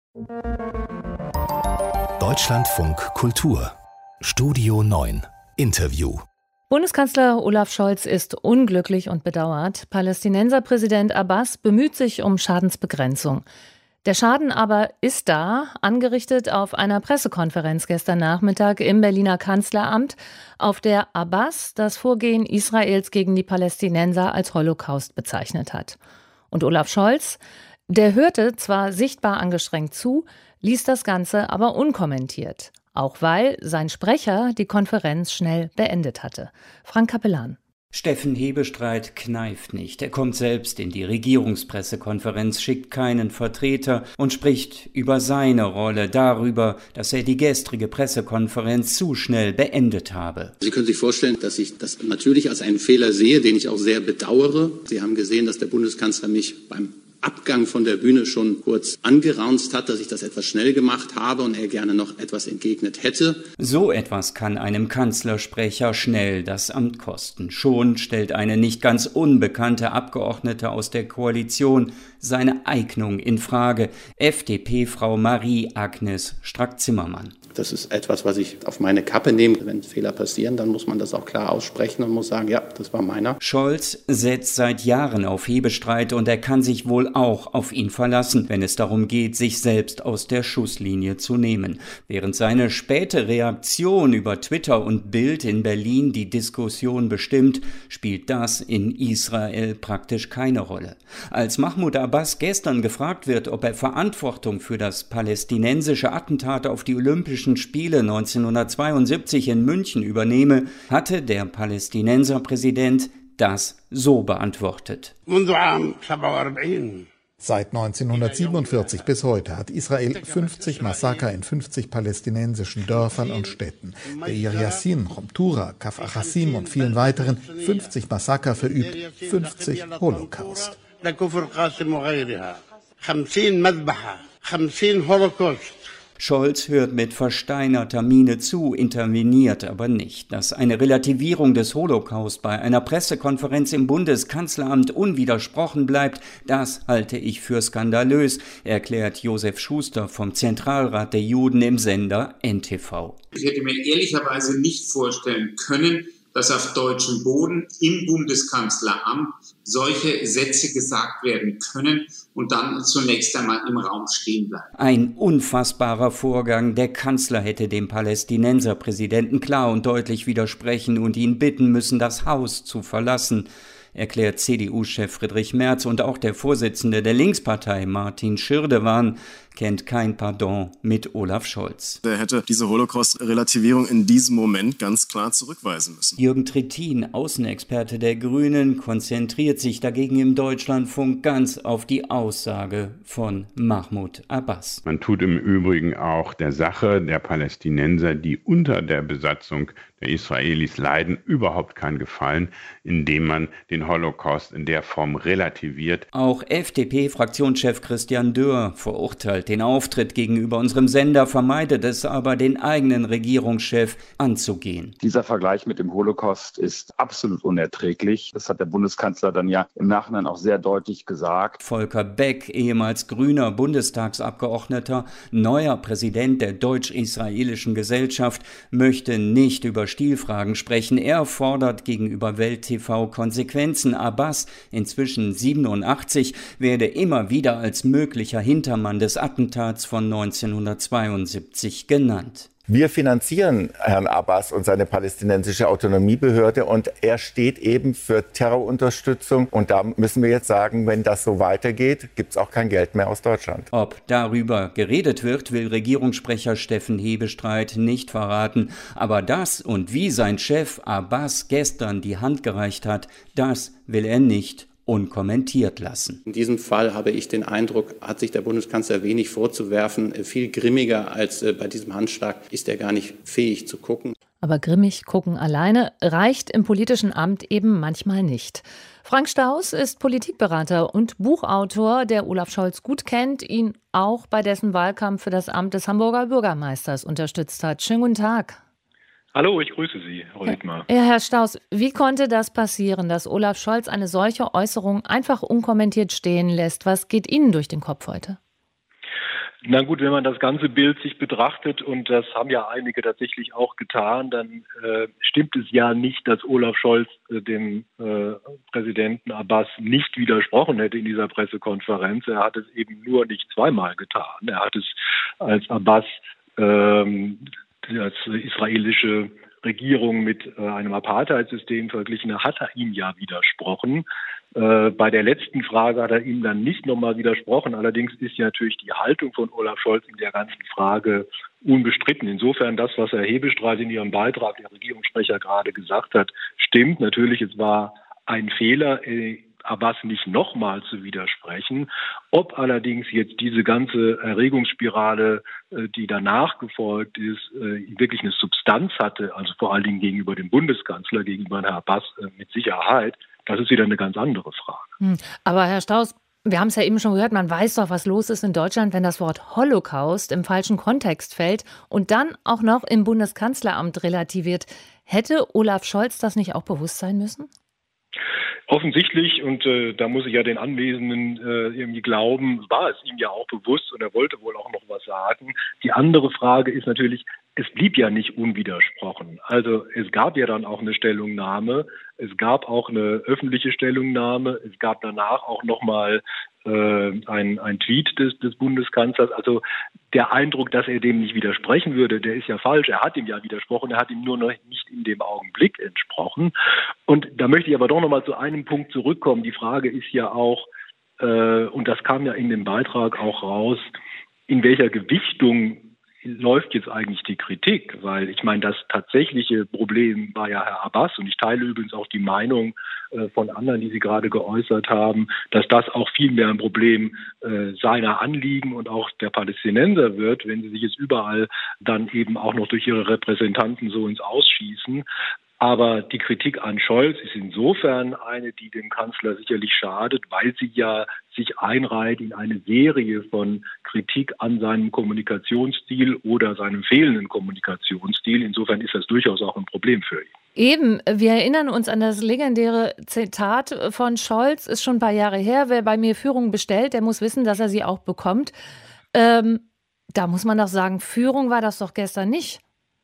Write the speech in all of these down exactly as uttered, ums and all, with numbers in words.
Deutschlandfunk Kultur Studio neun Interview. Bundeskanzler Olaf Scholz ist unglücklich und bedauert. Palästinenserpräsident Abbas bemüht sich um Schadensbegrenzung. Der Schaden aber ist da, angerichtet auf einer Pressekonferenz gestern Nachmittag im Berliner Kanzleramt, auf der Abbas das Vorgehen Israels gegen die Palästinenser als Holocaust bezeichnet hat. Und Olaf Scholz, der hörte zwar sichtbar angestrengt zu, ließ das Ganze aber unkommentiert. Auch weil sein Sprecher die Konferenz schnell beendet hatte. Frank Capellan. Steffen Hebestreit kneift nicht. Er kommt selbst in die Regierungspressekonferenz, schickt keinen Vertreter und spricht über seine Rolle, darüber, dass er die gestrige Pressekonferenz zu schnell beendet habe. Sie können sich vorstellen, dass ich das natürlich als einen Fehler sehe, den ich auch sehr bedauere. Sie haben gesehen, dass der Bundeskanzler mich beim Abgang von der Bühne schon kurz angeraunzt hat, dass ich das etwas schnell gemacht habe und er gerne noch etwas entgegnet hätte. So etwas kann einem Kanzlersprecher schnell das Amt kosten. Schon stellt eine nicht ganz unbekannte Abgeordnete aus der Koalition seine Eignung in Frage. F D P-Frau Marie-Agnes Strack-Zimmermann. Das ist etwas, was ich auf meine Kappe nehme. Wenn Fehler passieren, dann muss man das auch klar aussprechen und muss sagen, ja, das war meiner. Scholz setzt seit Jahren auf Hebestreit und er kann sich wohl auch auf ihn verlassen, wenn es darum geht, sich selbst aus der Schusslinie zu nehmen. Während seine späte Reaktion über Twitter und Bild in Berlin die Diskussion bestimmt, spielt das in Israel praktisch keine Rolle. Als Mahmoud Abbas gestern gefragt wird, ob er Verantwortung für das palästinensische Attentat auf die Olympischen Spiele neunzehnhundertzweiundsiebzig in München übernehme, hatte der Palästinenserpräsident das so beantwortet. Seit neunzehnhundertsiebenundvierzig bis heute hat Israel fünfzig Massaker in fünfzig palästinensischen Dörfern und Städten. Deir Yassin, Chomtura, Kaf Achasim und vielen weiteren fünfzig Massaker verübt, fünfzig Holocaust. Scholz hört mit versteinerter Miene zu, interveniert aber nicht. Dass eine Relativierung des Holocaust bei einer Pressekonferenz im Bundeskanzleramt unwidersprochen bleibt, das halte ich für skandalös, erklärt Josef Schuster vom Zentralrat der Juden im Sender N T V. Ich hätte mir ehrlicherweise nicht vorstellen können, dass auf deutschem Boden im Bundeskanzleramt solche Sätze gesagt werden können und dann zunächst einmal im Raum stehen bleiben. Ein unfassbarer Vorgang. Der Kanzler hätte dem Palästinenserpräsidenten klar und deutlich widersprechen und ihn bitten müssen, das Haus zu verlassen, erklärt C D U-Chef Friedrich Merz, und auch der Vorsitzende der Linkspartei Martin Schirdewan kennt kein Pardon mit Olaf Scholz. Der hätte diese Holocaust-Relativierung in diesem Moment ganz klar zurückweisen müssen. Jürgen Trittin, Außenexperte der Grünen, konzentriert sich dagegen im Deutschlandfunk ganz auf die Aussage von Mahmoud Abbas. Man tut im Übrigen auch der Sache der Palästinenser, die unter der Besatzung der Israelis leiden, überhaupt keinen Gefallen, indem man den Holocaust in der Form relativiert. Auch F D P-Fraktionschef Christian Dürr verurteilt den Auftritt gegenüber unserem Sender, vermeidet es aber, den eigenen Regierungschef anzugehen. Dieser Vergleich mit dem Holocaust ist absolut unerträglich. Das hat der Bundeskanzler dann ja im Nachhinein auch sehr deutlich gesagt. Volker Beck, ehemals grüner Bundestagsabgeordneter, neuer Präsident der Deutsch-Israelischen Gesellschaft, möchte nicht über Stilfragen sprechen. Er fordert gegenüber Welt T V Konsequenzen. Abbas, inzwischen siebenundachtzig, werde immer wieder als möglicher Hintermann des Attentats von neunzehnhundertzweiundsiebzig genannt. Wir finanzieren Herrn Abbas und seine palästinensische Autonomiebehörde und er steht eben für Terrorunterstützung. Und da müssen wir jetzt sagen, wenn das so weitergeht, gibt es auch kein Geld mehr aus Deutschland. Ob darüber geredet wird, will Regierungssprecher Steffen Hebestreit nicht verraten. Aber das und wie sein Chef Abbas gestern die Hand gereicht hat, das will er nicht unkommentiert lassen. In diesem Fall habe ich den Eindruck, hat sich der Bundeskanzler wenig vorzuwerfen. Viel grimmiger als bei diesem Handschlag ist er gar nicht fähig zu gucken. Aber grimmig gucken alleine reicht im politischen Amt eben manchmal nicht. Frank Staus ist Politikberater und Buchautor, der Olaf Scholz gut kennt, ihn auch bei dessen Wahlkampf für das Amt des Hamburger Bürgermeisters unterstützt hat. Schönen guten Tag. Hallo, ich grüße Sie, Frau Dietmar. Ja, Herr Staus, wie konnte das passieren, dass Olaf Scholz eine solche Äußerung einfach unkommentiert stehen lässt? Was geht Ihnen durch den Kopf heute? Na gut, wenn man das ganze Bild sich betrachtet, und das haben ja einige tatsächlich auch getan, dann äh, stimmt es ja nicht, dass Olaf Scholz äh, dem äh, Präsidenten Abbas nicht widersprochen hätte in dieser Pressekonferenz. Er hat es eben nur nicht zweimal getan. Er hat es, als Abbas ähm, als israelische Regierung mit äh, einem Apartheidsystem verglichen hat, hat er ihm ja widersprochen. Äh, bei der letzten Frage hat er ihm dann nicht nochmal widersprochen. Allerdings ist ja natürlich die Haltung von Olaf Scholz in der ganzen Frage unbestritten. Insofern das, was Herr Hebestreit in ihrem Beitrag, der Regierungssprecher, gerade gesagt hat, stimmt. Natürlich, es war ein Fehler, äh, Abbas nicht nochmal zu widersprechen. Ob allerdings jetzt diese ganze Erregungsspirale, die danach gefolgt ist, wirklich eine Substanz hatte, also vor allen Dingen gegenüber dem Bundeskanzler, gegenüber Herrn Abbas mit Sicherheit, das ist wieder eine ganz andere Frage. Aber Herr Staus, wir haben es ja eben schon gehört, man weiß doch, was los ist in Deutschland, wenn das Wort Holocaust im falschen Kontext fällt und dann auch noch im Bundeskanzleramt relativiert. Hätte Olaf Scholz das nicht auch bewusst sein müssen? Offensichtlich, und äh, da muss ich ja den Anwesenden äh, irgendwie glauben, war es ihm ja auch bewusst und er wollte wohl auch noch was sagen. Die andere Frage ist natürlich, es blieb ja nicht unwidersprochen. Also es gab ja dann auch eine Stellungnahme, es gab auch eine öffentliche Stellungnahme, es gab danach auch nochmal äh, ein, ein Tweet des, des Bundeskanzlers. Also der Eindruck, dass er dem nicht widersprechen würde, der ist ja falsch. Er hat ihm ja widersprochen, er hat ihm nur noch nicht in dem Augenblick entsprochen. Und da möchte ich aber doch nochmal zu einem Punkt zurückkommen. Die Frage ist ja auch, äh, und das kam ja in dem Beitrag auch raus, in welcher Gewichtung läuft jetzt eigentlich die Kritik? Weil ich meine, das tatsächliche Problem war ja Herr Abbas, und ich teile übrigens auch die Meinung äh, von anderen, die Sie gerade geäußert haben, dass das auch viel mehr ein Problem äh, seiner Anliegen und auch der Palästinenser wird, wenn sie sich jetzt überall dann eben auch noch durch ihre Repräsentanten so ins Ausschießen. Aber die Kritik an Scholz ist insofern eine, die dem Kanzler sicherlich schadet, weil sie ja sich einreiht in eine Serie von Kritik an seinem Kommunikationsstil oder seinem fehlenden Kommunikationsstil. Insofern ist das durchaus auch ein Problem für ihn. Eben, wir erinnern uns an das legendäre Zitat von Scholz, ist schon ein paar Jahre her: Wer bei mir Führung bestellt, der muss wissen, dass er sie auch bekommt. Ähm, da muss man doch sagen, Führung war das doch gestern nicht.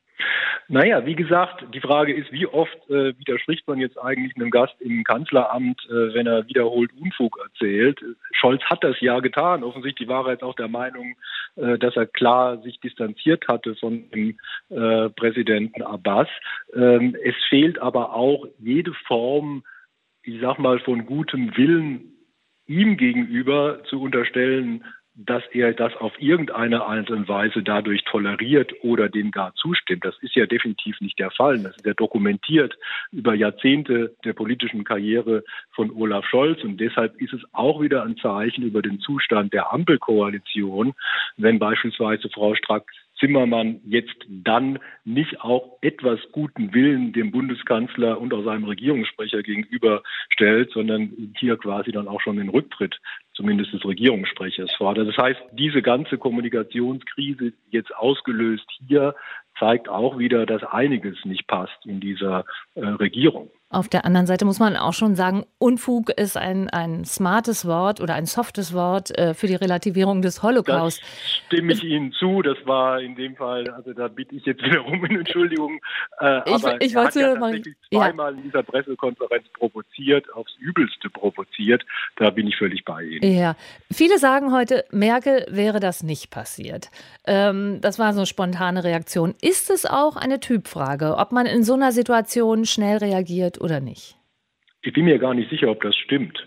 Naja, wie gesagt, die Frage ist, wie oft äh, widerspricht man jetzt eigentlich einem Gast im Kanzleramt, äh, wenn er wiederholt Unfug erzählt? Scholz hat das ja getan. Offensichtlich war er jetzt auch der Meinung, äh, dass er klar sich distanziert hatte von dem äh, Präsidenten Abbas. Ähm, es fehlt aber auch jede Form, ich sag mal, von gutem Willen ihm gegenüber zu unterstellen, dass er das auf irgendeine Art und Weise dadurch toleriert oder dem gar zustimmt. Das ist ja definitiv nicht der Fall. Das ist ja dokumentiert über Jahrzehnte der politischen Karriere von Olaf Scholz. Und deshalb ist es auch wieder ein Zeichen über den Zustand der Ampelkoalition, wenn beispielsweise Frau Strack-Zimmermann jetzt dann nicht auch etwas guten Willen dem Bundeskanzler und auch seinem Regierungssprecher gegenüberstellt, sondern hier quasi dann auch schon den Rücktritt zumindest des Regierungssprechers fordert. Das heißt, diese ganze Kommunikationskrise jetzt ausgelöst hier zeigt auch wieder, dass einiges nicht passt in dieser äh, Regierung. Auf der anderen Seite muss man auch schon sagen, Unfug ist ein, ein smartes Wort oder ein softes Wort äh, für die Relativierung des Holocaust. Das stimme ich Ihnen zu. Das war in dem Fall, also da bitte ich jetzt wiederum in Entschuldigung. Äh, ich, aber ich er hat ja mal, tatsächlich zweimal ja. in dieser Pressekonferenz provoziert, aufs Übelste provoziert. Da bin ich völlig bei Ihnen. Ja, viele sagen heute, Merkel wäre das nicht passiert. Ähm, das war so eine spontane Reaktion. Ist es auch eine Typfrage, ob man in so einer Situation schnell reagiert oder nicht? Ich bin mir gar nicht sicher, ob das stimmt.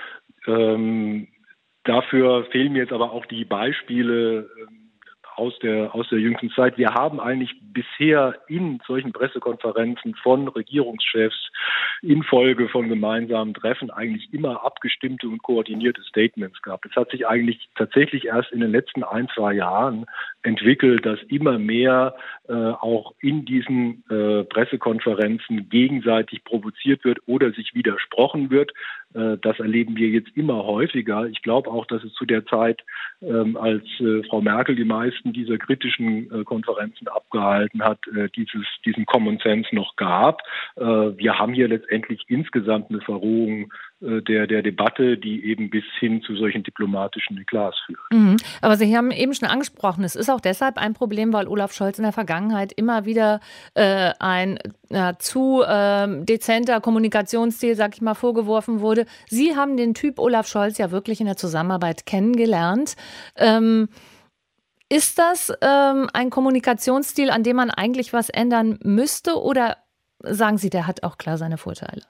Ähm, dafür fehlen mir jetzt aber auch die Beispiele ähm, aus der, aus der jüngsten Zeit. Wir haben eigentlich bisher in solchen Pressekonferenzen von Regierungschefs infolge von gemeinsamen Treffen eigentlich immer abgestimmte und koordinierte Statements gehabt. Es hat sich eigentlich tatsächlich erst in den letzten ein, zwei Jahren entwickelt, dass immer mehr äh, auch in diesen äh, Pressekonferenzen gegenseitig provoziert wird oder sich widersprochen wird. Äh, das erleben wir jetzt immer häufiger. Ich glaube auch, dass es zu der Zeit, ähm, als äh, Frau Merkel die meisten dieser kritischen äh, Konferenzen abgehalten hat, äh, dieses, diesen Common Sense noch gab. Äh, wir haben hier letztendlich insgesamt eine Verrohung der, der Debatte, die eben bis hin zu solchen diplomatischen Eklats führt. Mhm. Aber Sie haben eben schon angesprochen, es ist auch deshalb ein Problem, weil Olaf Scholz in der Vergangenheit immer wieder äh, ein äh, zu äh, dezenter Kommunikationsstil, sag ich mal, vorgeworfen wurde. Sie haben den Typ Olaf Scholz ja wirklich in der Zusammenarbeit kennengelernt. Ähm, ist das ähm, ein Kommunikationsstil, an dem man eigentlich was ändern müsste, oder sagen Sie, der hat auch klar seine Vorteile?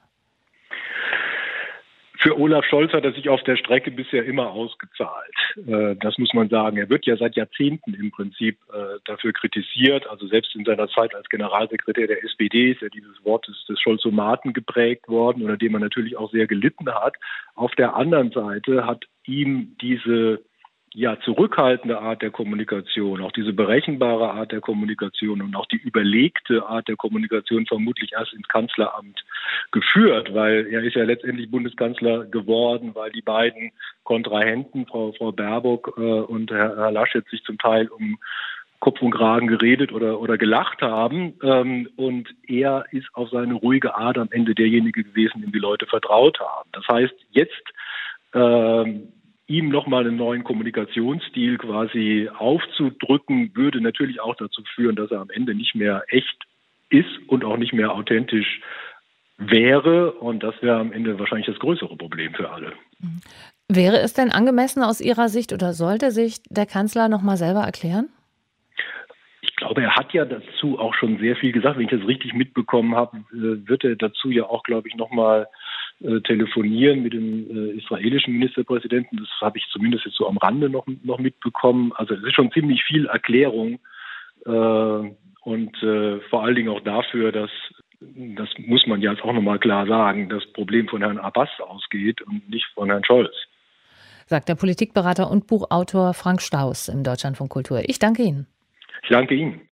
Für Olaf Scholz hat er sich auf der Strecke bisher immer ausgezahlt. Das muss man sagen. Er wird ja seit Jahrzehnten im Prinzip dafür kritisiert. Also selbst in seiner Zeit als Generalsekretär der S P D ist ja dieses Wort des, des Scholzomaten geprägt worden, unter dem er natürlich auch sehr gelitten hat. Auf der anderen Seite hat ihm diese ja, zurückhaltende Art der Kommunikation, auch diese berechenbare Art der Kommunikation und auch die überlegte Art der Kommunikation vermutlich erst ins Kanzleramt geführt, weil er ist ja letztendlich Bundeskanzler geworden, weil die beiden Kontrahenten, Frau, Frau Baerbock äh, und Herr, Herr Laschet, sich zum Teil um Kopf und Kragen geredet oder, oder gelacht haben. Ähm, und er ist auf seine ruhige Art am Ende derjenige gewesen, dem die Leute vertraut haben. Das heißt, jetzt ähm, ihm nochmal einen neuen Kommunikationsstil quasi aufzudrücken, würde natürlich auch dazu führen, dass er am Ende nicht mehr echt ist und auch nicht mehr authentisch wäre. Und das wäre am Ende wahrscheinlich das größere Problem für alle. Wäre es denn angemessen aus Ihrer Sicht oder sollte sich der Kanzler nochmal selber erklären? Ich glaube, er hat ja dazu auch schon sehr viel gesagt. Wenn ich das richtig mitbekommen habe, wird er dazu ja auch, glaube ich, nochmal äh, telefonieren mit dem äh, israelischen Ministerpräsidenten. Das habe ich zumindest jetzt so am Rande noch, noch mitbekommen. Also es ist schon ziemlich viel Erklärung äh, und äh, vor allen Dingen auch dafür, dass, das muss man ja jetzt auch nochmal klar sagen, das Problem von Herrn Abbas ausgeht und nicht von Herrn Scholz. Sagt der Politikberater und Buchautor Frank Staus im Deutschlandfunk Kultur. Ich danke Ihnen. Ich danke Ihnen.